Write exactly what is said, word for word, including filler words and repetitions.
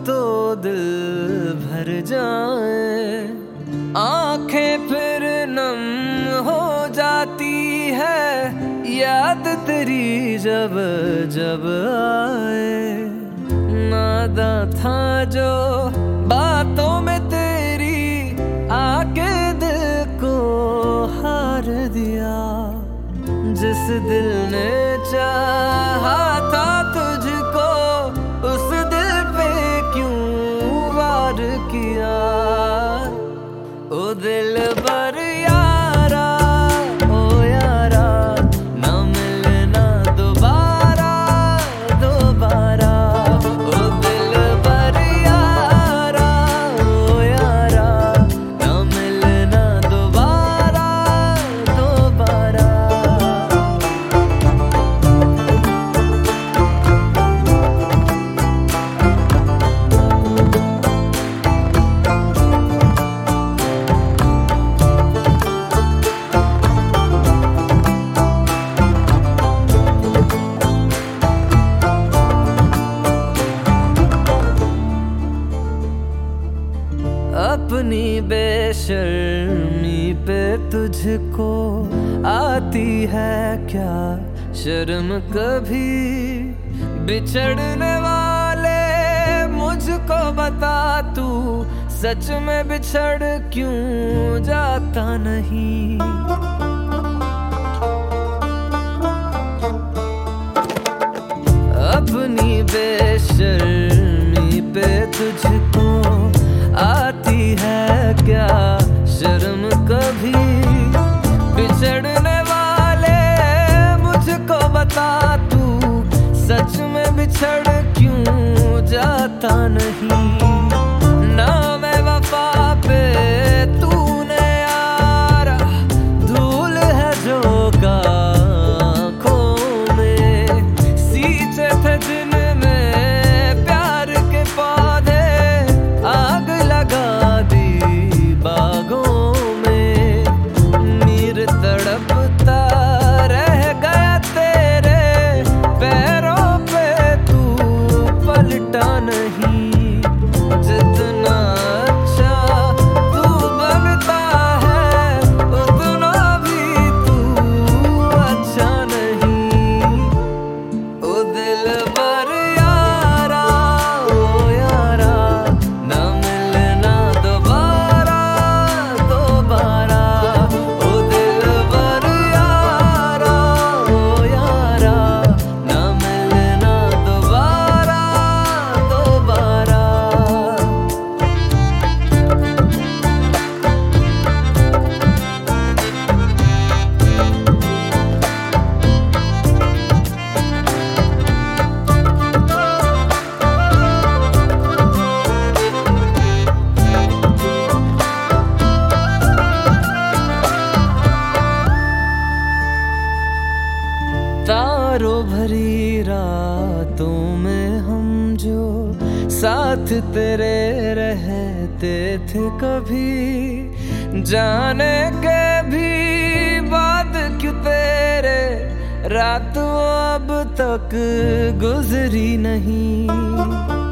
तो दिल भर जाए, आंखें फिर नम हो जाती है, याद तेरी जब जब आए। नादा था जो बातों में तेरी, आके दिल को हार दिया। जिस दिल ने चाहा था तुझको, उस दिल पे क्यों वार किया। ओ दिल बर यारा, ओ यारा, ना मिलना दोबारा दोबारा। ओ दिल बर यारा, ओ यारा, ना मिलना दोबारा दोबारा। अपनी बेशर्मी पे तुझको आती है क्या शर्म कभी। बिछड़ने वाले मुझको बता तू, सच में बिछड़ क्यों जाता नहीं। अपनी बेशर्मी पे तुझको आती है क्या शर्म कभी। बिछड़ने वाले मुझको बता तू, सच में बिछड़ क्यों जाता नहीं। ना मैं वफा पे तूने यारा, धूल है जो का आँखों में। सींचे थे जिनमें प्यार के पौधे, आग लगा दी बागों में। नीर तड़पता रह गया तेरे पैरों पे, तू पलटा नहीं। जितना अच्छा तू बनता है, उतना भी तू अच्छा नहीं। ओ दिल बर यारा, ओ यारा, ना मिलना दोबारा दोबारा। ओ दिल बर यारा, ओ यारा, ना मिलना दोबारा दोबारा। तारों भरी रातों में हम जो साथ तेरे रहते थे कभी। जाने के भी बाद क्यों तेरे रात अब तक गुजरी नहीं।